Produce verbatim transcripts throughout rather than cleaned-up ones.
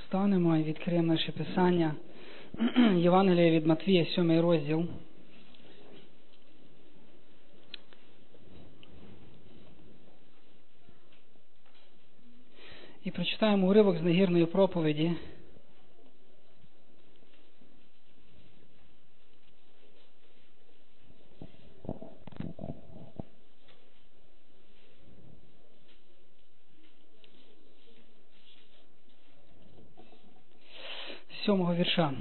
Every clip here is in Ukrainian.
Станемо і відкриємо наше Писання. Євангеліє від Матвія, сьомий розділ. І прочитаємо уривок з нагірної проповіді. Сьомого вірша.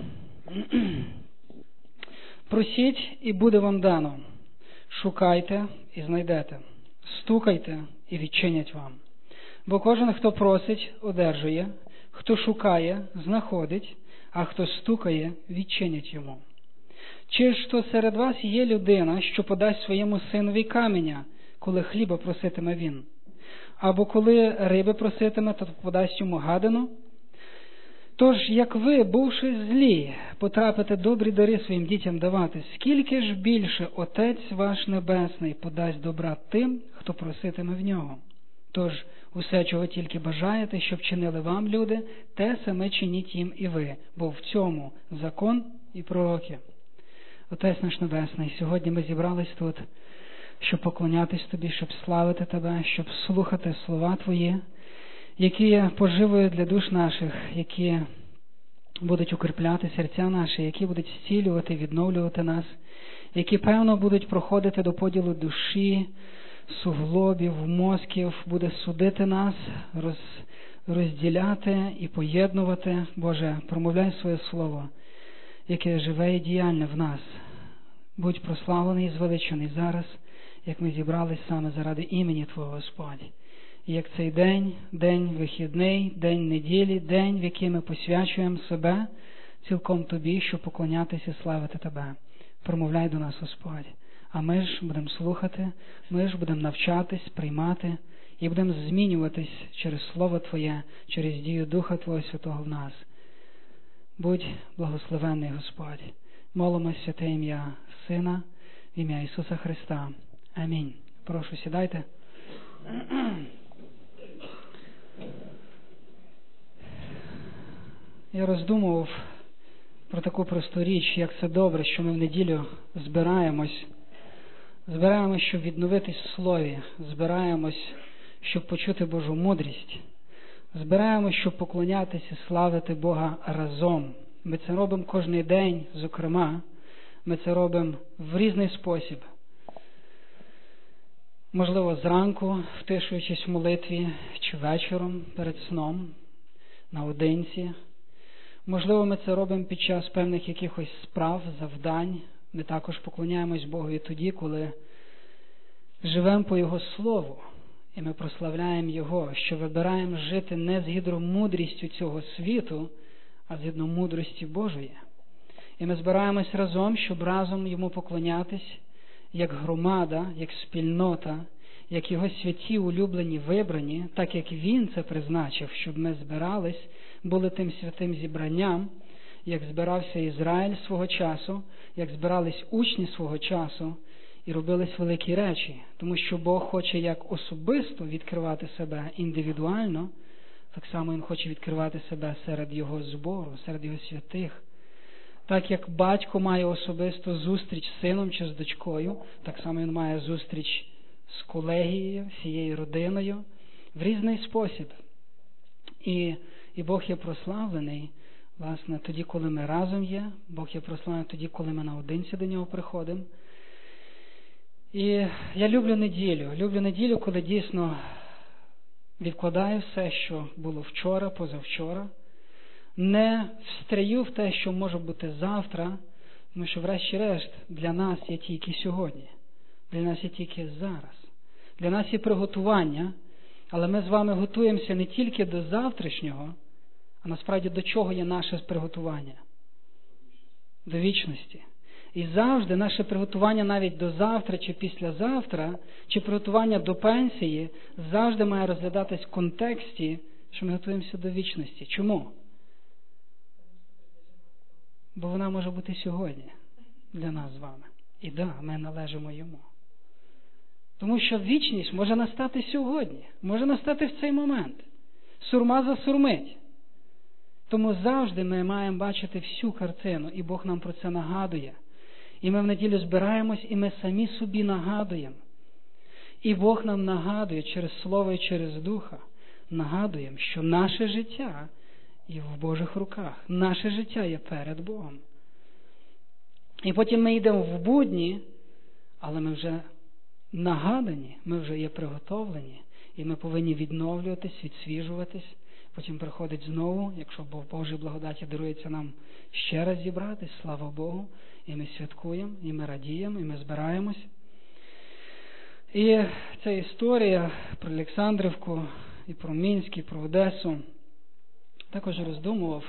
Просіть, і буде вам дано. Шукайте, і знайдете. Стукайте, і відчинять вам. Бо кожен, хто просить, одержує, хто шукає, знаходить, а хто стукає, відчинять йому. Чи ж то серед вас є людина, що подасть своєму синові каменя, коли хліба проситиме він? Або коли риби проситиме, то подасть йому гадину? Тож, як ви, бувши злі, потрапите добрі дари своїм дітям давати, скільки ж більше Отець ваш Небесний подасть добра тим, хто проситиме в нього? Тож, усе, чого тільки бажаєте, щоб чинили вам люди, те саме чиніть їм і ви, бо в цьому закон і пророки. Отець наш Небесний, сьогодні ми зібрались тут, щоб поклонятись Тобі, щоб славити Тебе, щоб слухати слова Твої, які є поживою для душ наших, які будуть укріпляти серця наші, які будуть зцілювати, відновлювати нас, які, певно, будуть проходити до поділу душі, суглобів, мозків, буде судити нас, роз, розділяти і поєднувати. Боже, промовляй своє слово, яке живе і діяльне в нас. Будь прославлений і звеличений зараз, як ми зібрались саме заради імені Твого, Господь. І як цей день, день вихідний, день неділі, день, в який ми посвячуємо себе цілком Тобі, щоб поклонятися і славити Тебе. Промовляй до нас, Господь. А ми ж будемо слухати, ми ж будемо навчатись, приймати і будемо змінюватись через Слово Твоє, через дію Духа Твого Святого в нас. Будь благословенний, Господь. Молимось святе ім'я Сина, в ім'я Ісуса Христа. Амінь. Прошу, сідайте. Я роздумував про таку просту річ, як це добре, що ми в неділю збираємось. Збираємось, щоб відновитись в Слові. Збираємось, щоб почути Божу мудрість. Збираємось, щоб поклонятися і славити Бога разом. Ми це робимо кожен день, зокрема. Ми це робимо в різний спосіб. Можливо, зранку, втишуючись в молитві, чи вечором перед сном, наодинці. Можливо, ми це робимо під час певних якихось справ, завдань. Ми також поклоняємось Богові тоді, коли живемо по Його Слову, і ми прославляємо Його, що вибираємо жити не згідно мудрістю цього світу, а згідно мудрості Божої. І ми збираємось разом, щоб разом Йому поклонятись, як громада, як спільнота, як Його святі, улюблені, вибрані, так як Він це призначив, щоб ми збирались, були тим святим зібранням, як збирався Ізраїль свого часу, як збирались учні свого часу і робились великі речі. Тому що Бог хоче як особисто відкривати себе індивідуально, так само Він хоче відкривати себе серед Його збору, серед Його святих. Так як батько має особисто зустріч з сином чи з дочкою, так само він має зустріч з колегією, всією родиною, в різний спосіб. І, і Бог є прославлений, власне, тоді, коли ми разом є, Бог є прославлений тоді, коли ми наодинці до Нього приходимо. І я люблю неділю, люблю неділю, коли дійсно відкладаю все, що було вчора, позавчора, не встряю в те, що може бути завтра, тому що врешті-решт для нас є тільки сьогодні, для нас є тільки зараз. Для нас є приготування, але ми з вами готуємося не тільки до завтрашнього, а насправді до чого є наше приготування? До вічності. І завжди наше приготування навіть до завтра чи післязавтра, чи приготування до пенсії, завжди має розглядатись в контексті, що ми готуємося до вічності. Чому? Бо вона може бути сьогодні для нас з вами. І да, ми належимо Йому. Тому що вічність може настати сьогодні, може настати в цей момент. Сурма засурмить. Тому завжди ми маємо бачити всю картину, і Бог нам про це нагадує. І ми в неділю збираємось, і ми самі собі нагадуємо. І Бог нам нагадує через Слово і через Духа, нагадуємо, що наше життя є в Божих руках. Наше життя є перед Богом. І потім ми йдемо в будні, але ми вже нагадані, ми вже є приготовлені, і ми повинні відновлюватись, відсвіжуватись. Потім приходить знову, якщо Бог Божій благодаті дарується нам ще раз зібратись, слава Богу, і ми святкуємо, і ми радіємо, і ми збираємось. І ця історія про Олександрівку, і про Мінськ, і про Одесу, також роздумував.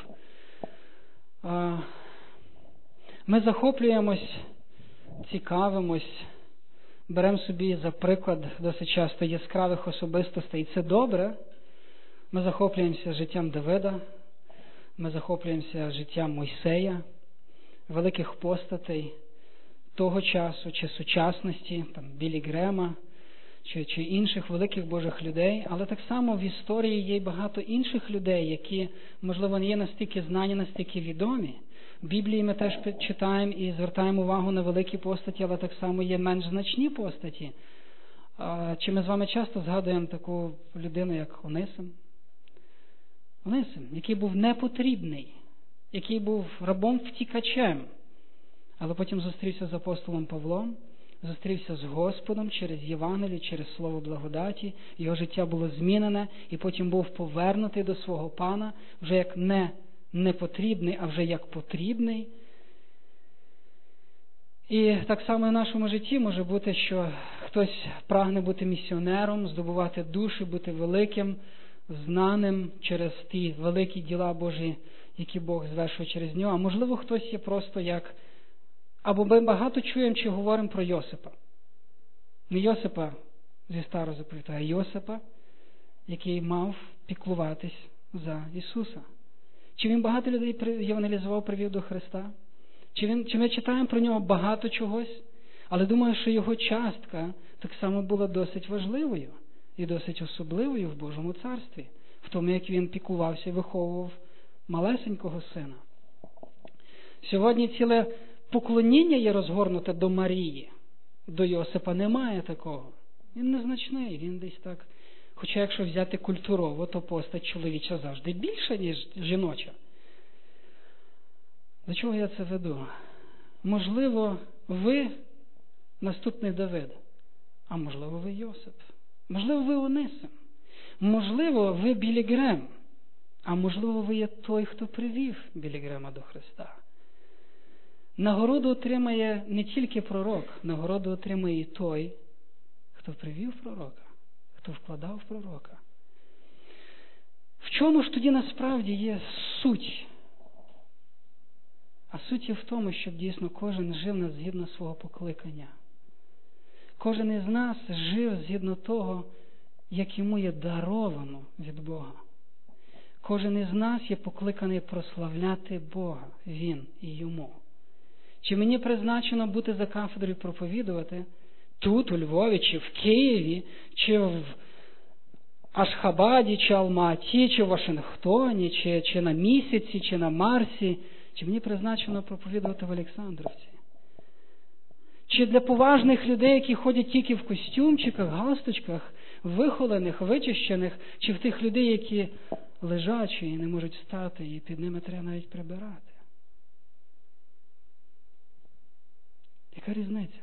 Ми захоплюємось, цікавимось, беремо собі за приклад досить часто яскравих особистостей, і це добре. Ми захоплюємося життям Давида, ми захоплюємося життям Мойсея, великих постатей того часу чи сучасності, там, Біллі Грема, чи, чи інших великих Божих людей, але так само в історії є багато інших людей, які, можливо, не є настільки знані, настільки відомі. В Біблії ми теж читаємо і звертаємо увагу на великі постаті, але так само є менш значні постаті. Чи ми з вами часто згадуємо таку людину, як Онисим? Онисим, який був непотрібний, який був рабом-втікачем, але потім зустрівся з апостолом Павлом, зустрівся з Господом через Євангелію, через Слово благодаті, його життя було змінене, і потім був повернутий до свого Пана, вже як не непотрібний, а вже як потрібний. І так само і в нашому житті може бути, що хтось прагне бути місіонером, здобувати душі, бути великим, знаним через ті великі діла Божі, які Бог звершує через нього. А можливо, хтось є просто як... Або ми багато чуємо чи говоримо про Йосипа. Не Йосипа зі Старого Заповіту, а Йосипа, який мав піклуватись за Ісуса. Чи він багато людей євангелізував, привів до Христа? Чи, він, чи ми читаємо про нього багато чогось? Але думаю, що його частка так само була досить важливою і досить особливою в Божому царстві, в тому, як він піклувався і виховував малесенького сина. Сьогодні ціле поклоніння є розгорнуте до Марії. До Йосипа немає такого. Він незначний, він десь так. Хоча якщо взяти культурово, то постать чоловіча завжди більша, ніж жіноча. До чого я це веду? Можливо, ви наступний Давид, а можливо, ви Йосип. Можливо, ви Онисим. Можливо, ви Біллі Грем, а можливо, ви є той, хто привів Біллі Грема до Христа. Нагороду отримає не тільки пророк, нагороду отримає і той, хто привів пророка, хто вкладав в пророка. В чому ж тоді насправді є суть? А суть є в тому, щоб дійсно кожен жив згідно свого покликання. Кожен із нас жив згідно того, як йому є даровано від Бога. Кожен із нас є покликаний прославляти Бога, він і йому. Чи мені призначено бути за кафедрою проповідувати тут, у Львові, чи в Києві, чи в Ашхабаді, чи Алматі, чи в Вашингтоні, чи, чи на Місяці, чи на Марсі? Чи мені призначено проповідувати в Олександрівці? Чи для поважних людей, які ходять тільки в костюмчиках, галстучках, вихолених, вичищених, чи в тих людей, які лежачі і не можуть встати, і під ними треба навіть прибирати? Яка різниця?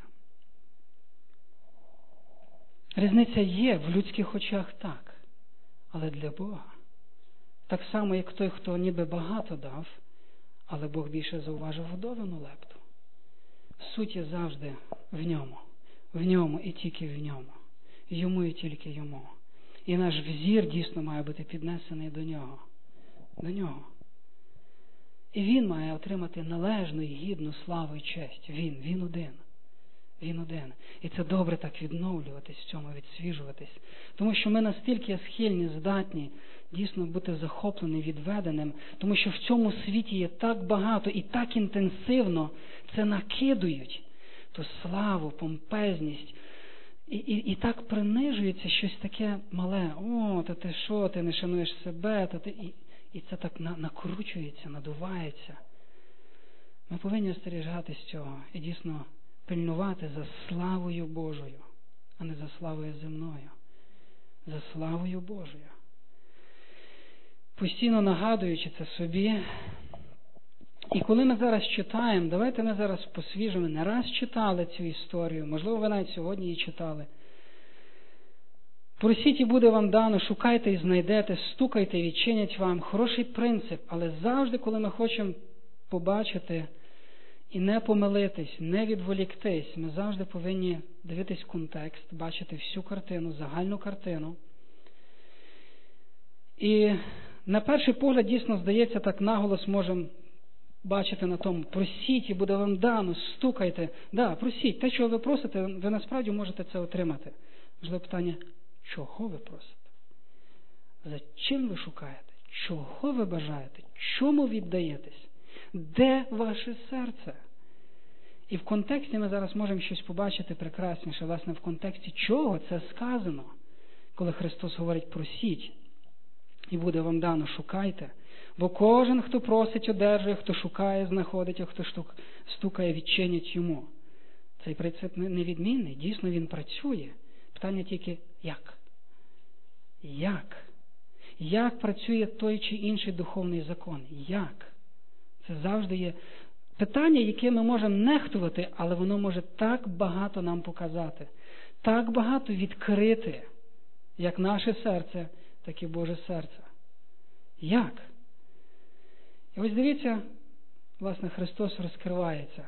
Різниця є в людських очах, так, але для Бога. Так само, як той, хто ніби багато дав, але Бог більше зауважив вдовину лепту. Суть є завжди в ньому, в ньому і тільки в ньому, йому і тільки йому. І наш взір дійсно має бути піднесений до нього, до нього. І він має отримати належну і гідну славу і честь. Він, він один. Він один. І це добре так відновлюватись в цьому, відсвіжуватись. Тому що ми настільки схильні, здатні дійсно бути захопленим, відведеним, тому що в цьому світі є так багато і так інтенсивно це накидують. Ту славу, помпезність. І, і, і так принижується щось таке мале. О, та ти що, ти не шануєш себе, та ти... І, І це так накручується, надувається. Ми повинні остерігатись цього і дійсно пильнувати за славою Божою, а не за славою земною. За славою Божою. Постійно нагадуючи це собі. І коли ми зараз читаємо, давайте ми зараз по-свіжому не раз читали цю історію, можливо, ви навіть сьогодні її читали. Просіть і буде вам дано, шукайте і знайдете, стукайте і відчинять вам. Хороший принцип, але завжди, коли ми хочемо побачити і не помилитись, не відволіктись, ми завжди повинні дивитись контекст, бачити всю картину, загальну картину. І на перший погляд, дійсно, здається, так наголос можемо бачити на тому, просіть і буде вам дано, стукайте. Да, просіть, те, чого ви просите, ви насправді можете це отримати. Можливо, питання, чого ви просите? За чим ви шукаєте? Чого ви бажаєте? Чому віддаєтесь? Де ваше серце? І в контексті ми зараз можемо щось побачити прекрасніше. Власне, в контексті чого це сказано? Коли Христос говорить, просіть, і буде вам дано, шукайте. Бо кожен, хто просить, одержує, хто шукає, знаходить, а хто стукає, відчинять йому. Цей принцип невідмінний, дійсно він працює. Питання тільки, як? Як? Як працює той чи інший духовний закон? Як? Це завжди є питання, яке ми можемо нехтувати, але воно може так багато нам показати. Так багато відкрити, як наше серце, так і Боже серце. Як? І ось дивіться, власне, Христос розкривається.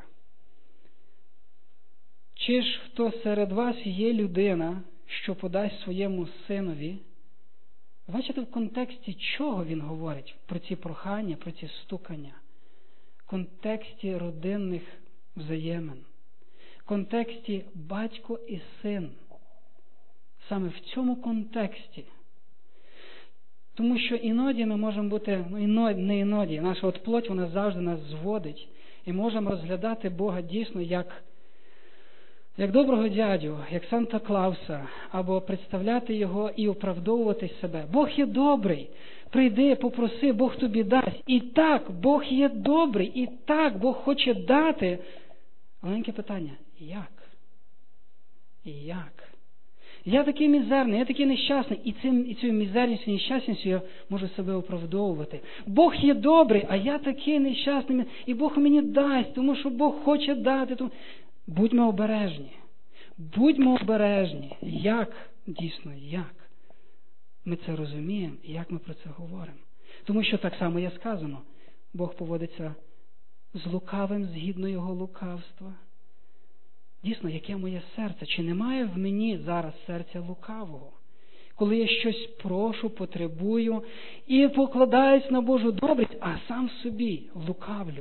Чи ж хто серед вас є людина, що подасть своєму синові? Бачите, в контексті чого він говорить про ці прохання, про ці стукання? В контексті родинних взаємин. В контексті батько і син. Саме в цьому контексті. Тому що іноді ми можемо бути, ну іноді, не іноді, наша от плоть, вона завжди нас зводить. І можемо розглядати Бога дійсно як, як доброго дядю, як Санта-Клауса, або представляти Його і оправдовувати себе. Бог є добрий, прийди, попроси, Бог тобі дасть. І так, Бог є добрий, і так, Бог хоче дати. Маленьке питання, як? І як? Я такий мізерний, я такий нещасний, і, цим, і цю мізерність і нещасність я можу себе оправдовувати. Бог є добрий, а я такий нещасний, і Бог мені дасть, тому що Бог хоче дати. Тому... Будьмо обережні. Будьмо обережні. Як, дійсно, як ми це розуміємо і як ми про це говоримо. Тому що так само є сказано, Бог поводиться з лукавим згідно його лукавства. Дійсно, яке моє серце? Чи немає в мені зараз серця лукавого? Коли я щось прошу, потребую і покладаюсь на Божу добрість, а сам собі лукавлю.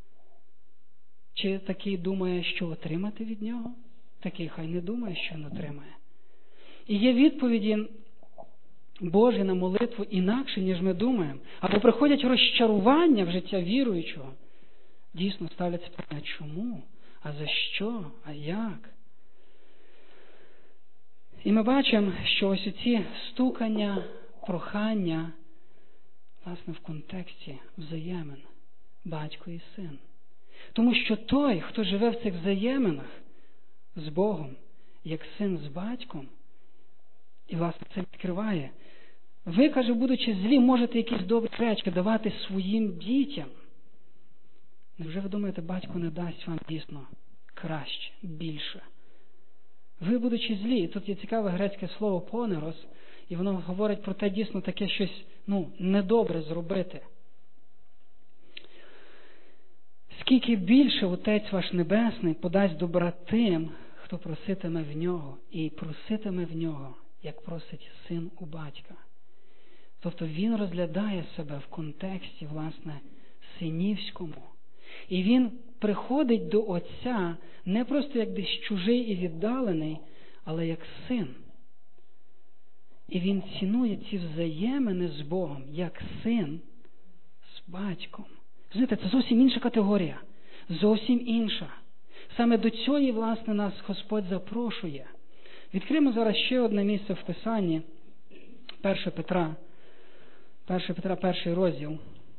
Чи такий думає, що отримати від нього? Такий хай не думає, що не отримає. І є відповіді Божі на молитву інакше, ніж ми думаємо. Або приходять розчарування в життя віруючого. Дійсно ставляться питання, чому? А за що? А як? І ми бачимо, що ось ці стукання, прохання, власне, в контексті взаємин батько і син. Тому що той, хто живе в цих взаєминах з Богом, як син з батьком, і, власне, це відкриває, ви, каже, будучи злі, можете якісь добрі речі давати своїм дітям. Невже ви думаєте, батько не дасть вам дійсно краще, більше? Ви, будучи злі, і тут є цікаве грецьке слово «понерос», і воно говорить про те дійсно таке щось, ну, недобре зробити. Скільки більше Отець ваш Небесний подасть добра тим, хто проситиме в нього, і проситиме в нього, як просить син у батька. Тобто він розглядає себе в контексті, власне, синівському. І він приходить до Отця не просто як десь чужий і віддалений, але як син. І він цінує ці взаємини з Богом, як син з батьком. Знаєте, це зовсім інша категорія. Зовсім інша. Саме до цього, власне, нас Господь запрошує. Відкриємо зараз ще одне місце в Писанні. перше Петра, перше Петра, перший розділ.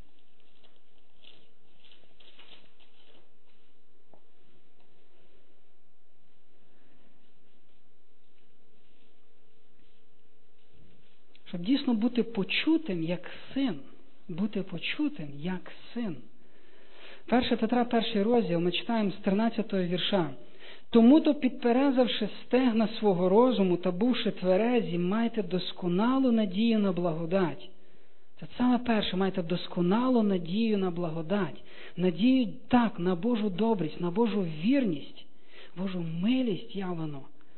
Щоб дійсно бути почутим як син. Бути почутим як син. перше Петра, перший розділ, ми читаємо з тринадцятого вірша. «Тому-то, підперезавши стегна свого розуму та бувши тверезі, майте досконалу надію на благодать». Це саме перше, майте досконалу надію на благодать. Надію, так, на Божу добрість, на Божу вірність, Божу милість явлену,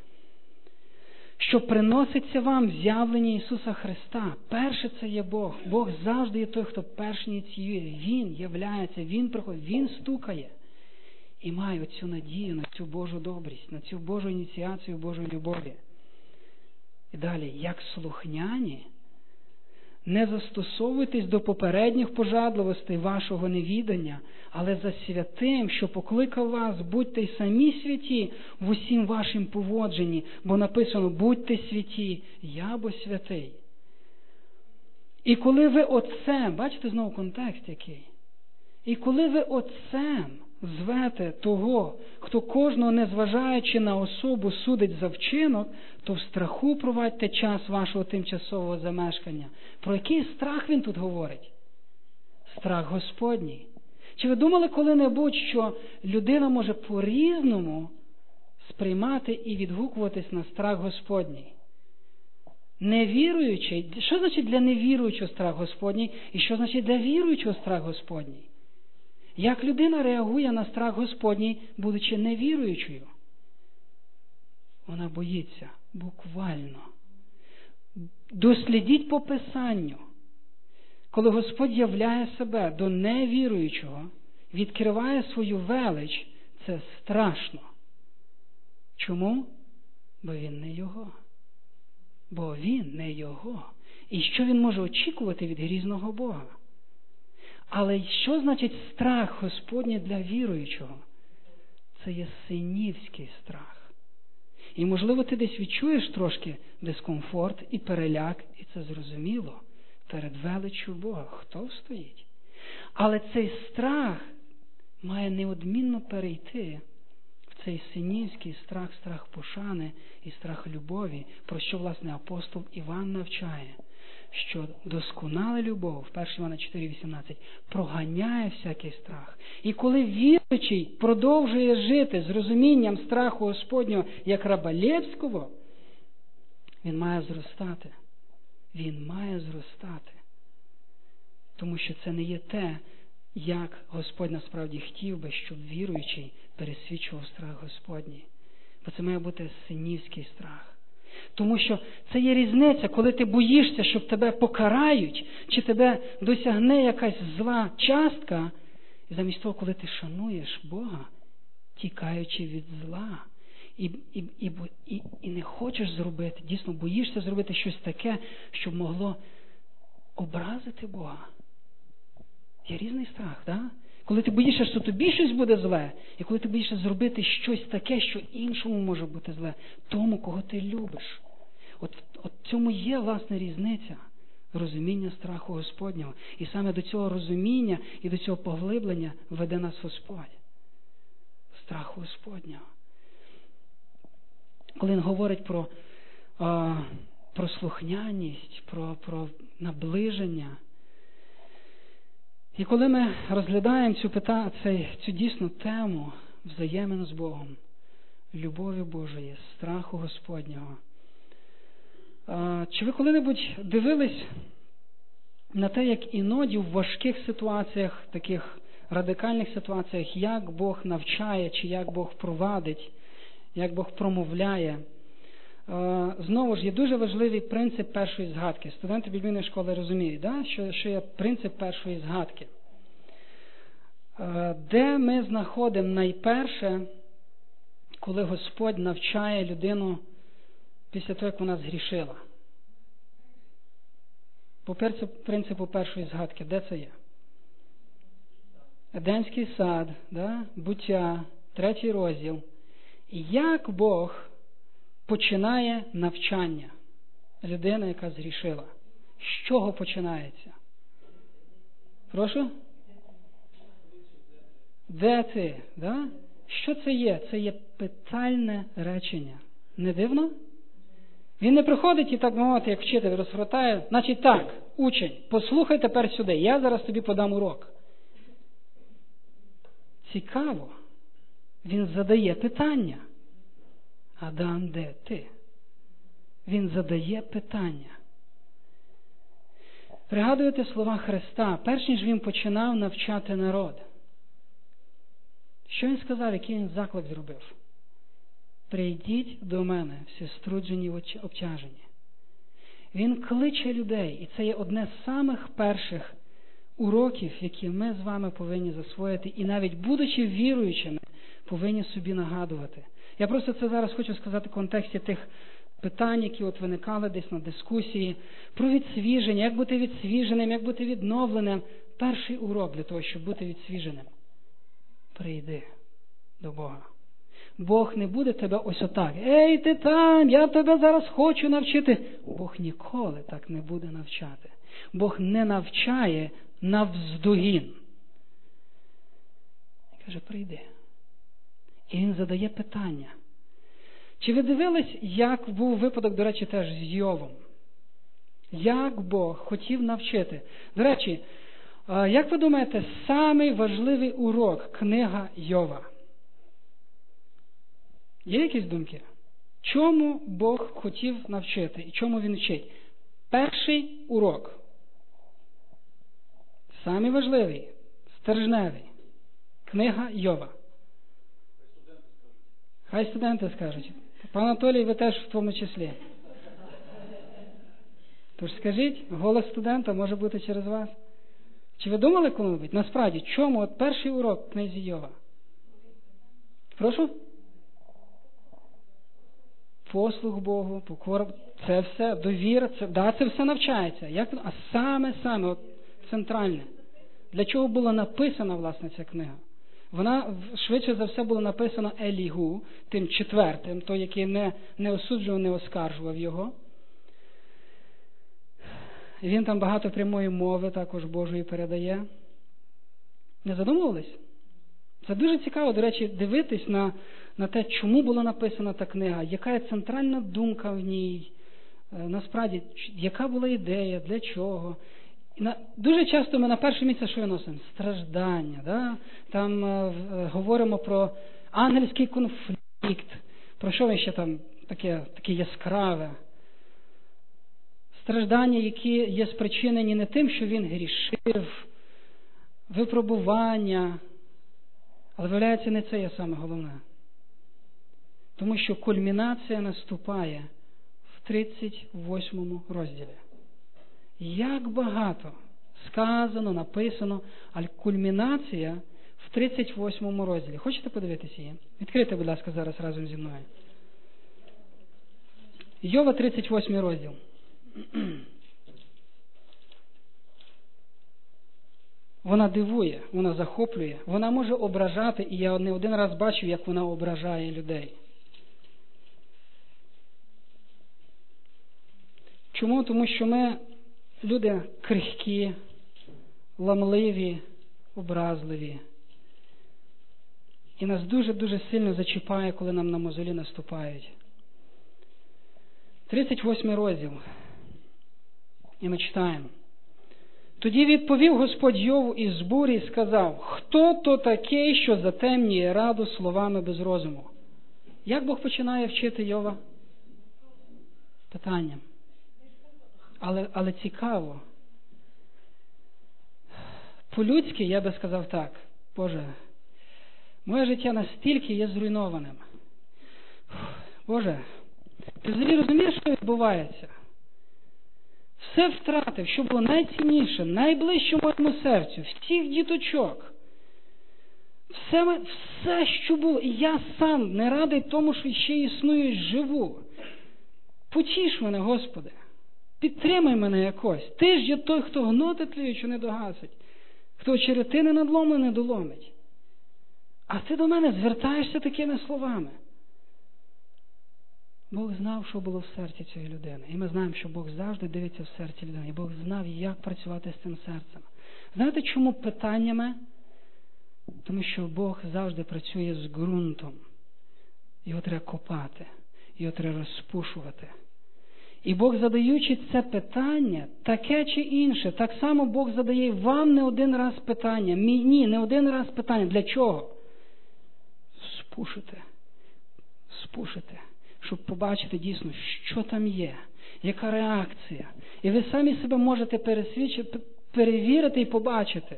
що приноситься вам в з'явленні Ісуса Христа. Перше це є Бог. Бог завжди є той, хто перший ініціює. Він являється, Він приходить, Він стукає. І має оцю надію на цю Божу добрість, на цю Божу ініціацію Божої любові. І далі, як слухняні, не застосовуйтесь до попередніх пожадливостей вашого невідання, але за святим, що покликав вас, будьте й самі святі в усім вашім поводженні, бо написано, будьте святі, я бо святий. І коли ви отцем, бачите знову контекст який? І коли ви отцем звете того, хто кожного, незважаючи на особу, судить за вчинок, то в страху провадьте час вашого тимчасового замешкання. Про який страх він тут говорить? Страх Господній. Чи ви думали коли-небудь, що людина може по-різному сприймати і відгукуватись на страх Господній? Невіруючий, що значить для невіруючого страх Господній і що значить для віруючого страх Господній? Як людина реагує на страх Господній, будучи невіруючою? Вона боїться, буквально. Дослідіть по Писанню. Коли Господь являє себе до невіруючого, відкриває свою велич, це страшно. Чому? Бо він не його. Бо він не його. І що він може очікувати від грізного Бога? Але що значить страх Господній для віруючого? Це є синівський страх. І, можливо, ти десь відчуєш трошки дискомфорт і переляк, і це зрозуміло, перед величчю Бога. Хто стоїть? Але цей страх має неодмінно перейти в цей синівський страх, страх пошани і страх любові, про що, власне, апостол Іван навчає, що досконала любов, перше Івана чотири вісімнадцять, проганяє всякий страх. І коли віруючий продовжує жити з розумінням страху Господнього як раба Лєвського, він має зростати. Він має зростати. Тому що це не є те, як Господь насправді хотів би, щоб віруючий пересвідчував страх Господній. Бо це має бути синівський страх. Тому що це є різниця, коли ти боїшся, щоб тебе покарають, чи тебе досягне якась зла частка, і замість того, коли ти шануєш Бога, тікаючи від зла, і, і, і, і, і не хочеш зробити, дійсно боїшся зробити щось таке, щоб могло образити Бога. Є різний страх, так? Да? Коли ти боїшся, що тобі щось буде зле, і коли ти боїшся зробити щось таке, що іншому може бути зле, тому, кого ти любиш. От, от цьому є, власне, різниця розуміння страху Господнього. І саме до цього розуміння і до цього поглиблення веде нас Господь. Страху Господнього. Коли він говорить про, а, про слухняність, про, про наближення, і коли ми розглядаємо цю, пита, цю, цю дійсну тему взаємин з Богом, любові Божої, страху Господнього, а, чи ви коли-небудь дивились на те, як іноді в важких ситуаціях, таких радикальних ситуаціях, як Бог навчає, чи як Бог провадить, як Бог промовляє? А, знову ж є дуже важливий принцип першої згадки. Студенти біблійної школи розуміють, да? що, що є принцип першої згадки. А, де ми знаходимо найперше, коли Господь навчає людину після того, як вона згрішила? По принципу першої згадки, де це є? Едемський сад, да? Буття, третій розділ. І як Бог починає навчання людини, яка згрішила? З чого починається? Прошу? Де ти? Да? Що це є? Це є питальне речення. Не дивно? Він не приходить і так мовити, як вчитель розгортає. Значить так, учень, послухай тепер сюди, я зараз тобі подам урок. Цікаво. Він задає питання. Адам, де ти? Він задає питання. Пригадуєте слова Христа, перш ніж він починав навчати народ. Що він сказав, який він заклик зробив? Прийдіть до мене, всі струджені й обтяжені. Він кличе людей, і це є одне з самих перших уроків, які ми з вами повинні засвоїти, і навіть будучи віруючими, повинні собі нагадувати. Я просто це зараз хочу сказати в контексті тих питань, які от виникали десь на дискусії, про відсвіження, як бути відсвіженим, як бути відновленим. Перший урок для того, щоб бути відсвіженим. Прийди до Бога. Бог не буде тебе ось отак. Ей, ти там, я тебе зараз хочу навчити. Бог ніколи так не буде навчати. Бог не навчає навздогін. Він каже, прийди. І він задає питання. Чи ви дивились, як був випадок, до речі, теж з Йовом? Як Бог хотів навчити? До речі, як ви думаєте, самий важливий урок книга Йова? Є якісь думки? Чому Бог хотів навчити і чому він вчить? Перший урок. Самий важливий, стержневий. Книга Йова. Хай студенти скажуть. Пан Анатолій, ви теж в тому числі. Тож скажіть, голос студента може бути через вас. Чи ви думали коли-небудь? Насправді, чому от перший урок в книзі Йова? Прошу? Послух Богу, покора, це все, довіра, це, да, це все навчається. Як, а саме-саме, от, центральне. Для чого була написана, власне, ця книга? Вона, швидше за все, була написана Елігу, тим четвертим, той, який не, не осуджував, не оскаржував його. І він там багато прямої мови також Божої передає. Не задумувались? Це дуже цікаво, до речі, дивитись на, на те, чому була написана та книга, яка є центральна думка в ній, насправді, яка була ідея, для чого. І на, дуже часто ми на перше місце що виносимо? Страждання. Да? Там е, говоримо про ангельський конфлікт, про що ми ще там таке, таке яскраве. Страждання, які є спричинені не тим, що він грішив, випробування, але, виявляється, не це є саме головне. Тому що кульмінація наступає в тридцять восьмому розділі. Як багато сказано, написано, але кульмінація в тридцять восьмому розділі. Хочете подивитися її? Відкрийте, будь ласка, зараз разом зі мною. Йова, тридцять восьмий розділ. Вона дивує, вона захоплює, вона може ображати, і я не один раз бачив, як вона ображає людей. Чому? Тому що ми люди крихкі, ламливі, образливі. І нас дуже-дуже сильно зачіпає, коли нам на мозолі наступають. тридцять восьмий розділ. І ми читаємо. Тоді відповів Господь Йову із бурі і сказав, хто то такий, що затемнює раду словами без розуму? Як Бог починає вчити Йова? Питанням. Але, але цікаво. По-людськи я би сказав так, Боже, моє життя настільки є зруйнованим. Боже, ти взагалі розумієш, що відбувається? Все втратив, що було найцінніше, найближче моєму серцю, всіх діточок. Все, все, що було. І я сам не радий тому, що ще існую, живу. Потіш мене, Господи. Підтримай мене якось. Ти ж є той, хто гноти тліючи не догасить. Хто очеретини надломи не доломить. А ти до мене звертаєшся такими словами. Бог знав, що було в серці цієї людини. І ми знаємо, що Бог завжди дивиться в серці людини. І Бог знав, як працювати з цим серцем. Знаєте, чому питаннями? Тому що Бог завжди працює з ґрунтом. Його треба копати. Його треба розпушувати. І Бог, задаючи це питання, таке чи інше, так само Бог задає вам не один раз питання. Мені не один раз питання. Для чого? Спушити. Спушити. Щоб побачити дійсно, що там є, яка реакція. І ви самі себе можете пересвідчити, перевірити і побачити,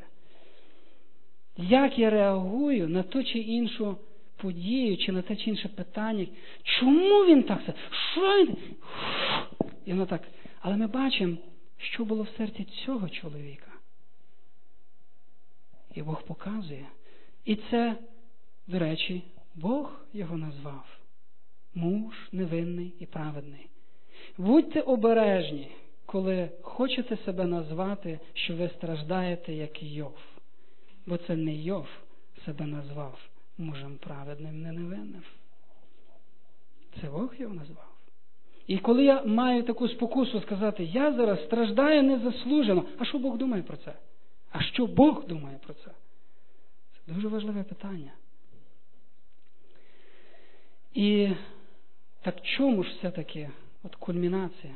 як я реагую на ту чи іншу подію, чи на те чи інше питання. Чому він так? Що він? І воно так. Але ми бачимо, що було в серці цього чоловіка. І Бог показує. І це, до речі, Бог його назвав. Муж невинний і праведний. Будьте обережні, коли хочете себе назвати, що ви страждаєте, як Йов. Бо це не Йов себе назвав мужем праведним, не невинним. Це Бог його назвав. І коли я маю таку спокусу сказати, я зараз страждаю незаслужено, а що Бог думає про це? А що Бог думає про це? Це дуже важливе питання. І так чому ж все-таки от кульмінація?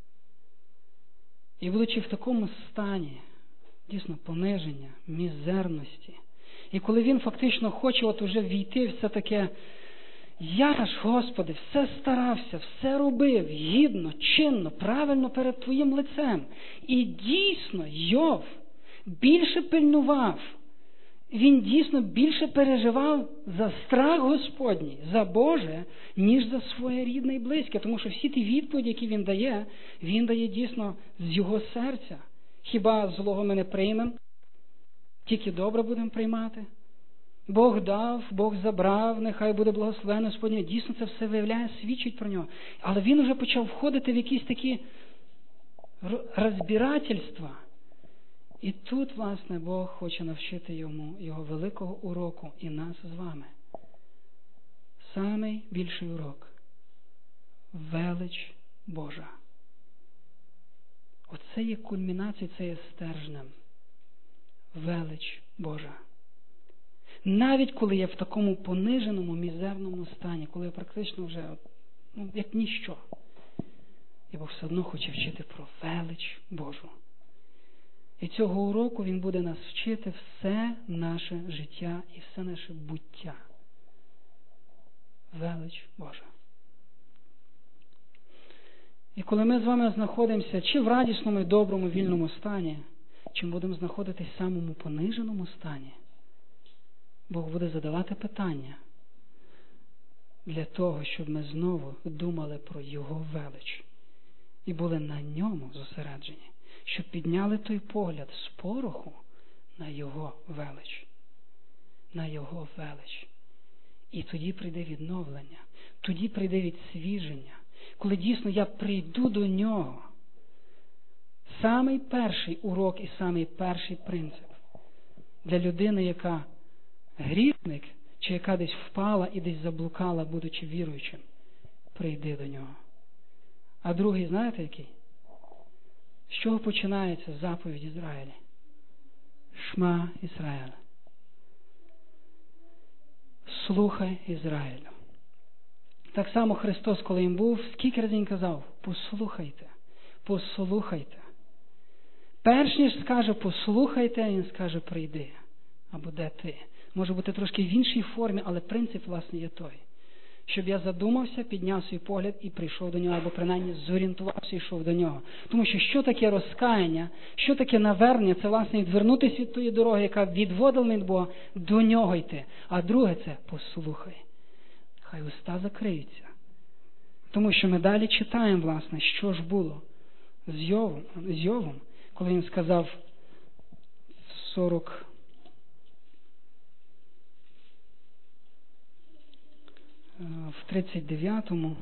І будучи в такому стані, дійсно пониження, мізерності, і коли він фактично хоче от уже війти в все таке, я ж, Господи, все старався, все робив, гідно, чинно, правильно перед Твоїм лицем. І дійсно Йов більше пильнував, він дійсно більше переживав за страх Господній, за Боже, ніж за своє рідне і близьке. Тому що всі ті відповіді, які він дає, він дає дійсно з його серця. Хіба злого ми не приймемо? Тільки добре будемо приймати? Бог дав, Бог забрав, нехай буде благословено Господнє. Дійсно це все виявляє, свідчить про нього. Але він вже почав входити в якісь такі розбирательства. І тут, власне, Бог хоче навчити йому його великого уроку і нас з вами. Самий більший урок – велич Божа. Оце є кульмінацією, це є стержнем. Велич Божа. Навіть коли я в такому пониженому, мізерному стані, коли я практично вже, ну, як ніщо, і Бог все одно хоче вчити про велич Божу. І цього уроку він буде нас вчити все наше життя і все наше буття. Велич Божа. І коли ми з вами знаходимося чи в радісному і доброму вільному стані, чи будемо знаходитись в самому пониженому стані, Бог буде задавати питання для того, щоб ми знову думали про Його велич і були на ньому зосереджені, щоб підняли той погляд з пороху на Його велич. На Його велич. І тоді прийде відновлення, тоді прийде відсвіження, коли дійсно я прийду до Нього. Самий перший урок і самий перший принцип для людини, яка грішник, чи яка десь впала і десь заблукала, будучи віруючим, прийди до Нього. А другий, знаєте який? З чого починається заповідь Ізраїля? Шма Ізраїль. Слухай Ізраїлю. Так само Христос, коли їм був, скільки разів він казав? Послухайте, послухайте. Перш ніж скаже послухайте, він скаже прийди. Або де ти. Може бути трошки в іншій формі, але принцип, власне, є той. Щоб я задумався, підняв свій погляд і прийшов до нього, або принаймні зорієнтувався і йшов до нього. Тому що що таке розкаяння, що таке навернення, це, власне, відвернутися від тої дороги, яка відводила від Бога, до нього йти. А друге це послухай. Хай уста закриються. Тому що ми далі читаємо, власне, що ж було з Йовом, з Йовом, коли він сказав сорок в тридцять дев'ятому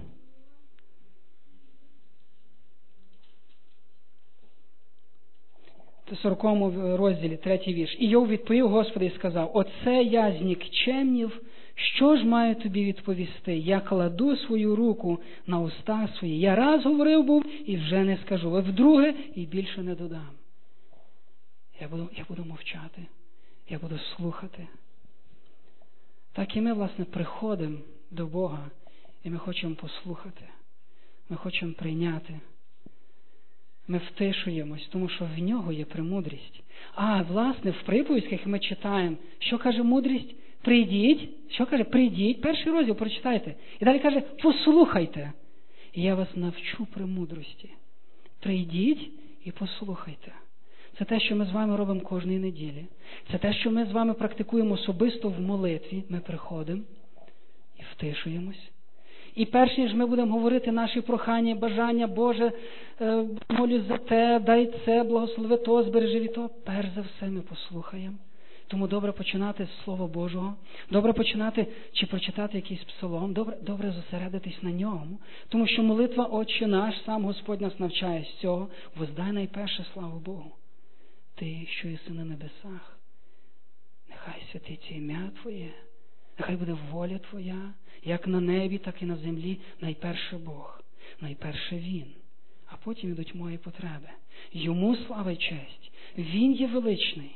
сороковому розділі, третій вірш. І Йов відповів Господи і сказав: оце я знікчемнів Що ж маю тобі відповісти? Я кладу свою руку на уста свої. Я раз говорив був і вже не скажу. А вдруге і більше не додам. Я буду, я буду мовчати. Я буду слухати. Так і ми, власне, приходимо до Бога, і ми хочемо послухати. Ми хочемо прийняти. Ми втишуємось, тому що в нього є премудрість. А, власне, в приповістях ми читаємо, що каже мудрість? Прийдіть. Що каже? Прийдіть. Перший розділ прочитайте. І далі каже, послухайте. І я вас навчу премудрості. Прийдіть і послухайте. Це те, що ми з вами робимо кожної неділі. Це те, що ми з вами практикуємо особисто в молитві. Ми приходимо і втишуємось. І перш ніж ми будемо говорити наші прохання, бажання, Боже, молюсь за те, дай це, благослови то, збережи від того. Перш за все ми послухаємо. Тому добре починати з Слова Божого, добре починати чи прочитати якийсь псалом, добре, добре зосередитись на ньому. Тому що молитва Отче наш, сам Господь нас навчає з цього, воздай найперше славу Богу. Ти, що єси на небесах, нехай святиться ім'я Твоє, нехай буде воля Твоя, як на небі, так і на землі, найперше Бог, найперше Він, а потім йдуть мої потреби. Йому слава й честь, Він є величний.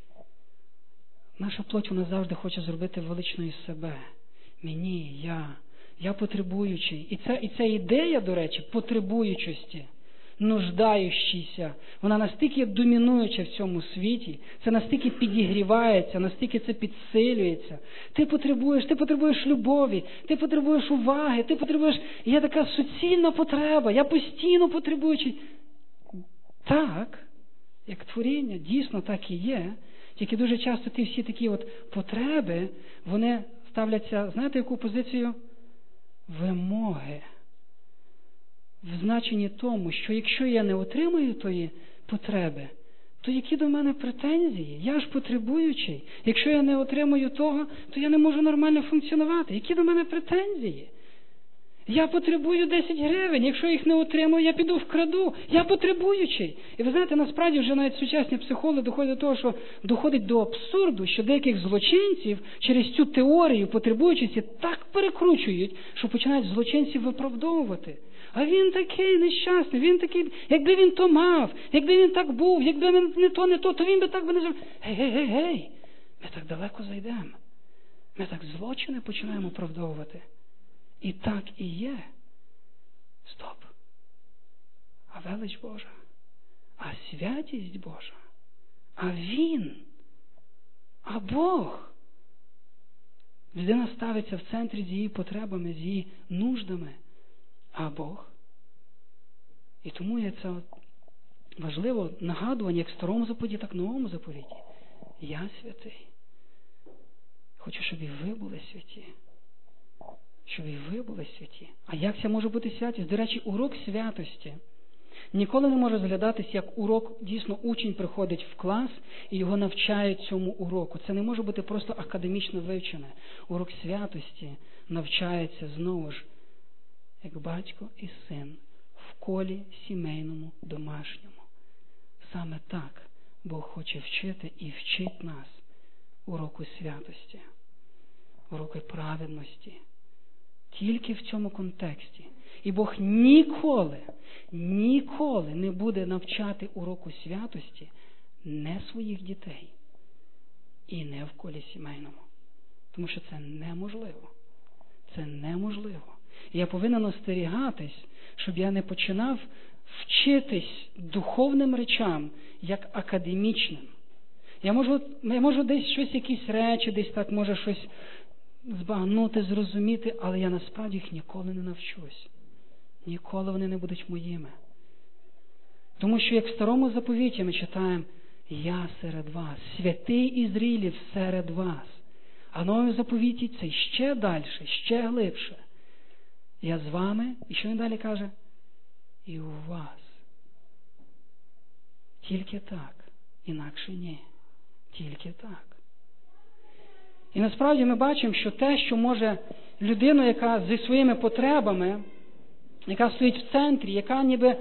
Наша плоть, вона завжди хоче зробити величною себе. Мені, я, я потребуючий. І ця, і ця ідея, до речі, потребуючості, нуждаючийся, вона настільки домінуюча в цьому світі, це настільки підігрівається, настільки це підсилюється. Ти потребуєш, ти потребуєш любові, ти потребуєш уваги, ти потребуєш, є така суцільна потреба, я постійно потребуючий. Так, як творіння, дійсно так і є. Тільки дуже часто ті всі такі от потреби, вони ставляться, знаєте, яку позицію? Вимоги. В значенні тому, що якщо я не отримую тої потреби, то які до мене претензії? Я ж потребуючий. Якщо я не отримую того, то я не можу нормально функціонувати. Які до мене претензії? Я потребую десять гривень, якщо їх не отримую, я піду вкраду. Я потребуючий. І ви знаєте, насправді вже навіть сучасні психологи доходять до того, що доходить до абсурду, що деяких злочинців через цю теорію потребуючості так перекручують, що починають злочинців виправдовувати. А він такий нещасний, він такий, якби він то мав, якби він так був, якби він не то, не то, то він би так би не зробив. Гей, гей, гей, гей, ми так далеко зайдемо. Ми так злочини починаємо оправдовувати. І так і є. Стоп. А велич Божа, а святість Божа, а Він, а Бог. Людина ставиться в центрі з її потребами, з її нуждами, а Бог. І тому є це важливо нагадування, як в старому заповіті, так і в новому заповіті. Я святий. Хочу, щоб і ви були святі. Щоб і ви були святі. А як це може бути святість? До речі, урок святості ніколи не може зглядатись, як урок, дійсно, учень приходить в клас і його навчають цьому уроку. Це не може бути просто академічно вивчене. Урок святості навчається знову ж, як батько і син, в колі сімейному, домашньому. Саме так Бог хоче вчити і вчить нас уроку святості, уроку праведності. Тільки в цьому контексті. І Бог ніколи, ніколи не буде навчати уроку святості не своїх дітей і не в колі сімейному. Тому що це неможливо. Це неможливо. І я повинен остерігатись, щоб я не починав вчитись духовним речам, як академічним. Я можу, я можу десь щось, якісь речі, десь так може щось збагнути, зрозуміти, але я насправді їх ніколи не навчусь. Ніколи вони не будуть моїми. Тому що як в старому заповіті ми читаємо «Я серед вас, святий Ізраїлів серед вас». А в новому заповіті це ще далі, ще глибше. Я з вами, і що він далі каже? І у вас. Тільки так, інакше ні. Тільки так. І насправді ми бачимо, що те, що може людина, яка зі своїми потребами, яка стоїть в центрі, яка ніби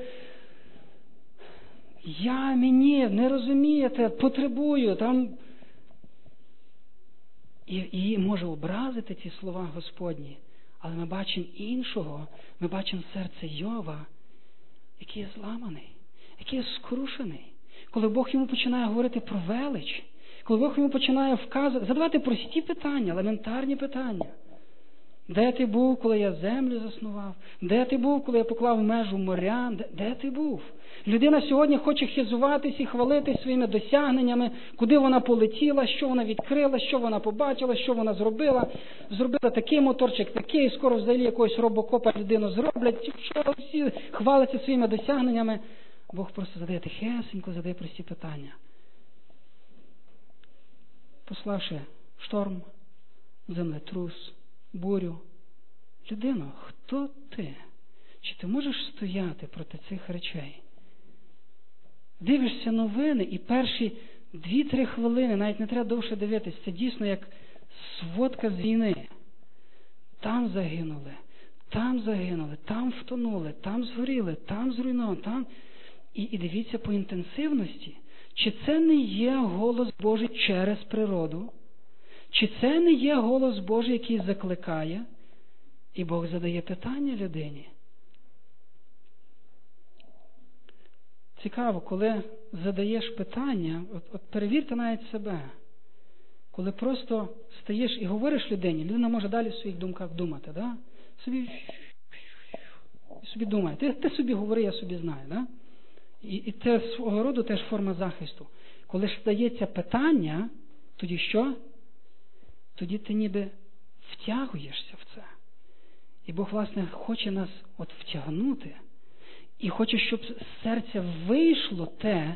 я, мені, не розумієте, потребую, там І її може образити ці слова Господні. Але ми бачимо іншого, ми бачимо серце Йова, який є зламаний, який є скрушений. Коли Бог йому починає говорити про велич, коли Бог йому починає вказувати, задавати прості питання, елементарні питання. Де ти був, коли я землю заснував? Де ти був, коли я поклав межу моря? Де, де ти був? Людина сьогодні хоче хизуватись і хвалитись своїми досягненнями, куди вона полетіла, що вона відкрила, що вона побачила, що вона зробила. Зробила такий моторчик, такий, скоро взагалі якогось робокопа людину зроблять. Що всі хваляться своїми досягненнями. Бог просто задає тихесенько, задає прості питання. Пославши шторм, землетрус, бурю. Людино, хто ти? Чи ти можеш стояти проти цих речей? Дивишся новини і перші дві-три хвилини, навіть не треба довше дивитися, це дійсно як сводка з війни. Там загинули, там загинули, там втонули, там згоріли, там зруйновано, там. І, і дивіться по інтенсивності. Чи це не є голос Божий через природу? Чи це не є голос Божий, який закликає? І Бог задає питання людині. Цікаво, коли задаєш питання, от, от перевірте навіть себе. Коли просто стаєш і говориш людині, людина може далі в своїх думках думати, да? Собі, собі думає. Ти, ти собі говори, я собі знаю, да? І, і це свого роду теж форма захисту. Коли ж стається питання, тоді що? Тоді ти ніби втягуєшся в це. І Бог, власне, хоче нас от втягнути. І хоче, щоб з серця вийшло те,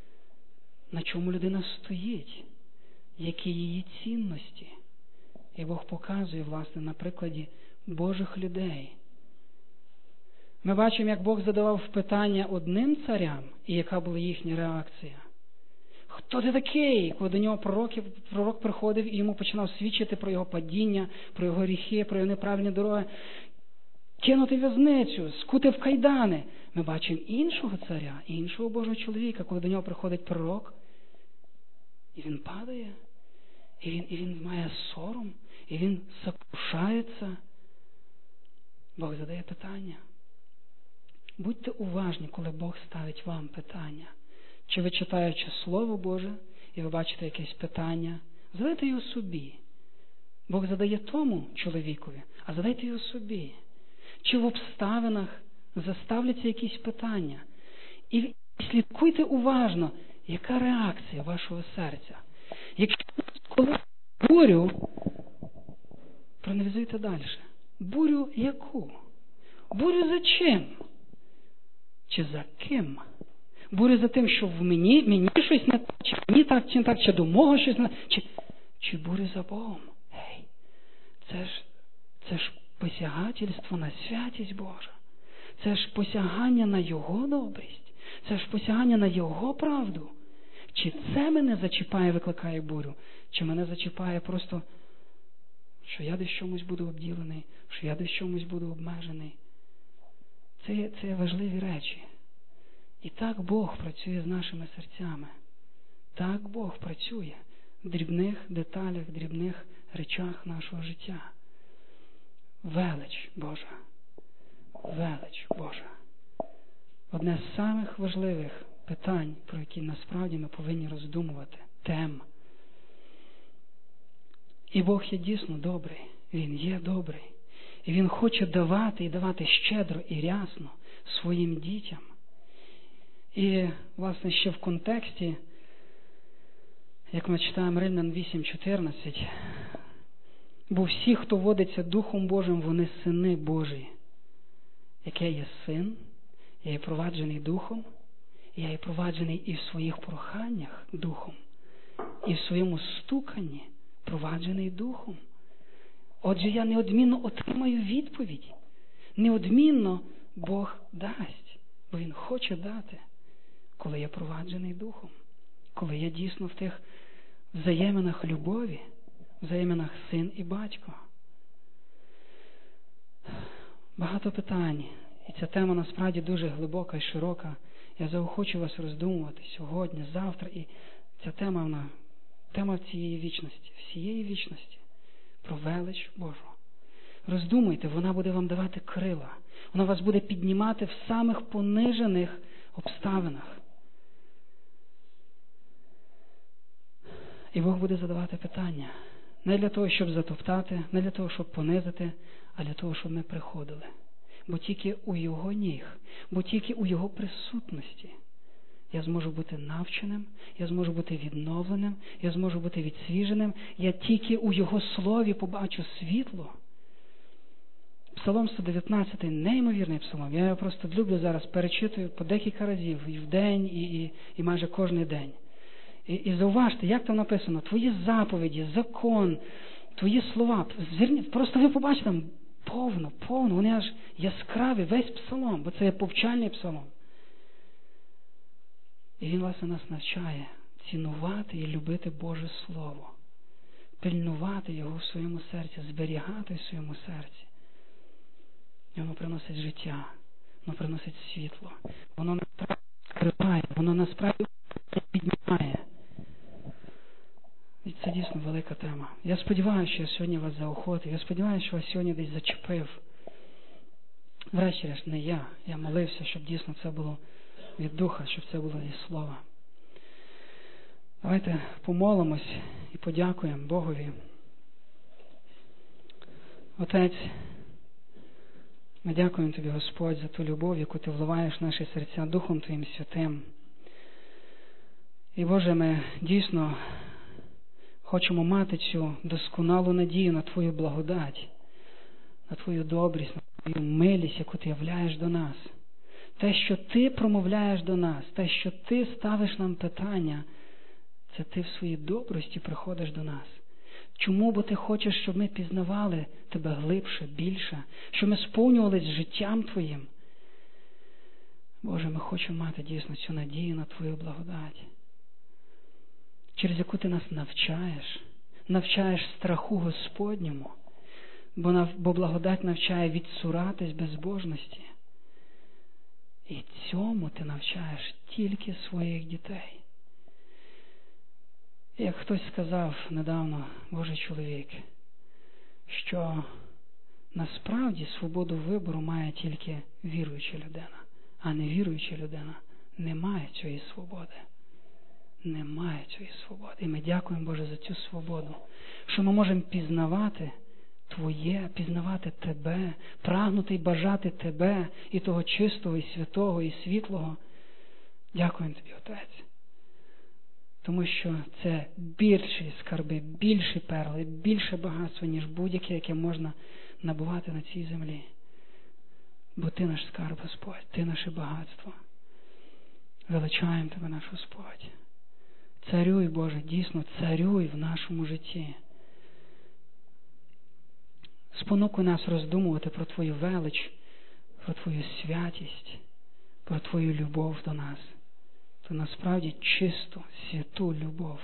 на чому людина стоїть, які її цінності. І Бог показує, власне, на прикладі Божих людей. Ми бачимо, як Бог задавав питання одним царям, і яка була їхня реакція. Хто ти такий? Коли до нього пророків, пророк приходив і йому починав свідчити про його падіння, про його гріхи, про його неправильні дороги. Кинути в'язницю, скути в кайдани. Ми бачимо іншого царя, іншого Божого чоловіка, коли до нього приходить пророк, і він падає, і він, і він має сором, і він сокрушається. Бог задає питання. Будьте уважні, коли Бог ставить вам питання. Чи ви читаючи Слово Боже, і ви бачите якесь питання, задайте його собі. Бог задає тому чоловікові, а задайте його собі. Чи в обставинах заставляться якісь питання. І слідкуйте уважно, яка реакція вашого серця. Якщо коли бурю, проаналізуйте далі. Бурю яку? Бурю за чим? Чи за ким? Бурю за тим, що в мені, мені щось не так, чи мені так, чи не так, чи до мого щось не так, чи, чи бурю за Богом? Гей, це ж, це ж посягательство на святість Божа. Це ж посягання на Його добрість. Це ж посягання на Його правду. Чи це мене зачіпає, викликає бурю? Чи мене зачіпає просто, що я десь чомусь буду обділений, що я десь чомусь буду обмежений? Це, це важливі речі. І так Бог працює з нашими серцями. Так Бог працює в дрібних деталях, дрібних речах нашого життя. Велич Божа. Велич Божа. Одне з самих важливих питань, про які насправді ми повинні роздумувати. Тем. І Бог є дійсно добрий. Він є добрий. І Він хоче давати, і давати щедро і рясно своїм дітям. І, власне, ще в контексті, як ми читаємо Римлян вісім чотирнадцять, бо всі, хто водиться Духом Божим, вони сини Божі. Яке є син, я є проваджений Духом, я є проваджений і в своїх проханнях Духом, і в своєму стуканні проваджений Духом. Отже, я неодмінно отримаю відповідь. Неодмінно Бог дасть, бо Він хоче дати, коли я проваджений Духом, коли я дійсно в тих взаєминах любові, взаєминах син і батько. Багато питань. І ця тема насправді дуже глибока і широка. Я заохочу вас роздумувати сьогодні, завтра. І ця тема, вона, тема цієї вічності, всієї вічності. про велич Божу. Роздумуйте, вона буде вам давати крила. Вона вас буде піднімати в самих понижених обставинах. І Бог буде задавати питання. Не для того, щоб затоптати, не для того, щоб понизити, а для того, щоб ми приходили. Бо тільки у Його ніг, бо тільки у Його присутності я зможу бути навченим, я зможу бути відновленим, я зможу бути відсвіженим. Я тільки у Його слові побачу світло. Псалом сто дев'ятнадцятий, неймовірний псалом. Я його просто люблю зараз, перечитую по декілька разів, і в день, і, і, і майже кожен день. І, і зауважте, як там написано, твої заповіді, закон, твої слова. Зверніть, просто ви побачите там повно, повно, вони аж яскраві, весь псалом, бо це є повчальний псалом. І він, власне, нас навчає цінувати і любити Боже Слово, пильнувати його в своєму серці, зберігати в своєму серці. І воно приносить життя, воно приносить світло, воно насправді скриває, воно насправді піднімає. І це дійсно велика тема. Я сподіваюся, що я сьогодні вас заохотив, я сподіваюся, що вас сьогодні десь зачепив. Врешті-решт не я, я молився, щоб дійсно це було від Духа, щоб це було від Слова. Давайте помолимось і подякуємо Богові. Отець, ми дякуємо Тобі, Господь, за ту любов, яку Ти вливаєш в наші серця Духом Твоїм Святим. І, Боже, ми дійсно хочемо мати цю досконалу надію на Твою благодать, на Твою добрість, на Твою милість, яку Ти являєш до нас. Те, що Ти промовляєш до нас, те, що Ти ставиш нам питання, це Ти в своїй добрості приходиш до нас. Чому? Бо Ти хочеш, щоб ми пізнавали Тебе глибше, більше, щоб ми сповнювалися життям Твоїм. Боже, ми хочемо мати дійсно цю надію на Твою благодать, через яку Ти нас навчаєш, навчаєш страху Господньому, бо, нав... бо благодать навчає відсуратись безбожності. І цьому Ти навчаєш тільки своїх дітей. Як хтось сказав недавно, Божий чоловік, що насправді свободу вибору має тільки віруюча людина, а невіруюча людина не має цієї свободи. Немає цієї свободи. І ми дякуємо, Боже, за цю свободу, що ми можемо пізнавати Твоє, пізнавати Тебе, прагнути і бажати Тебе, і того чистого, і святого, і світлого. Дякуємо Тобі, Отець. Тому що це більші скарби, більші перли, більше багатство, ніж будь-яке, яке можна набувати на цій землі. Бо Ти наш скарб, Господь, Ти наше багатство. Величаємо Тебе, наш Господь. Царюй, Боже, дійсно царюй в нашому житті. Спонукуй нас роздумувати про Твою велич, про Твою святість, про Твою любов до нас. То насправді чисту, святу любов,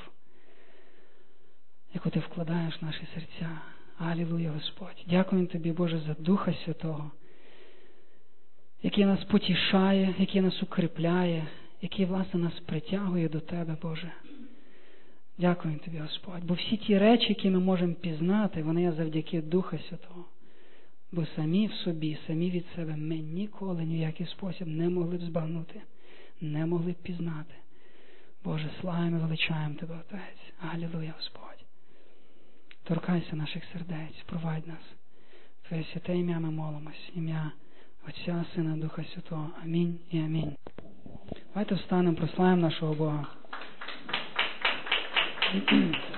яку Ти вкладаєш в наші серця. Алілуя, Господь. Дякуємо Тобі, Боже, за Духа Святого, який нас потішає, який нас укріпляє, який, власне, нас притягує до Тебе, Боже. Дякуємо Тобі, Господь. Бо всі ті речі, які ми можемо пізнати, вони є завдяки Духа Святого. Бо самі в собі, самі від себе ми ніколи ні в який спосіб не могли б збагнути, не могли б пізнати. Боже, славимо, величаємо Тебе, Отець. Алілуя, Господь. Торкайся наших сердець, провадь нас. Твоє святе ім'я ми молимось. Ім'я Отця, Сина, Духа Святого. Амінь і амінь. Давайте встанемо, прославимо нашого Бога.